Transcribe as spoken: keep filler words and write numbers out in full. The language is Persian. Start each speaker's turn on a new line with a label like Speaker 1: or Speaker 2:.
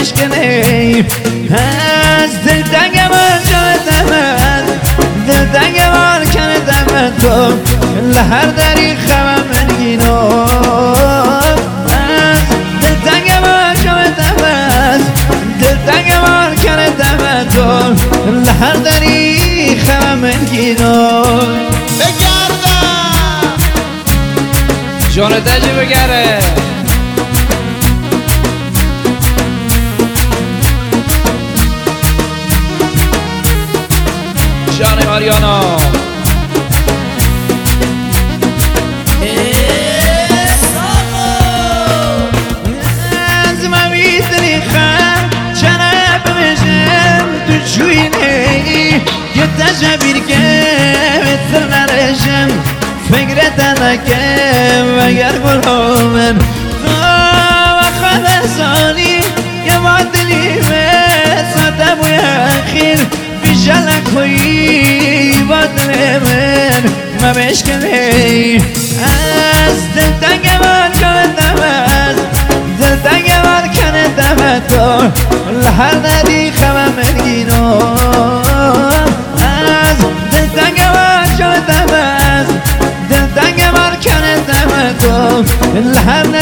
Speaker 1: بشکنی از دل تنگ من جانتم از دل تنگ من کردم تو لهر داری خمم منگینو از دل تنگ من جانتم از دل تنگ من کردم تو لهر داری خمم منگینو
Speaker 2: بگردم
Speaker 3: جان تجی بگره جان آریانا
Speaker 1: از ما میتونی خم چنه بمشم تو چوینه یه تشبیر که مثل نرشم فکرت نکم اگر گلومن و خواهد سالی یه معدلی مثل بوی اخیر بیشالک خویی با دل من ما بشکنی از دل تنگ من کندم از دل تنگ من کندم تو لحر ندی خمم منگینو از دل تنگ من کندم از دل تنگ من کندم تو لحر